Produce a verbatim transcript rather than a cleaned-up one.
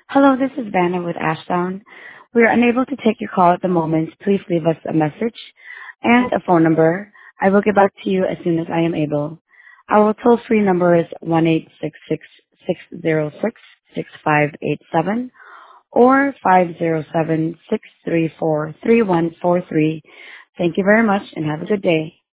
Hello, this is Vanna with Ashdown. We are unable to take your call at the moment. Please leave us a message and a phone number. I will get back to you as soon as I am able. Our toll-free number is one eight six six, six zero six, six five eight seven or five zero seven, six three four, three one four three. Thank you very much and have a good day.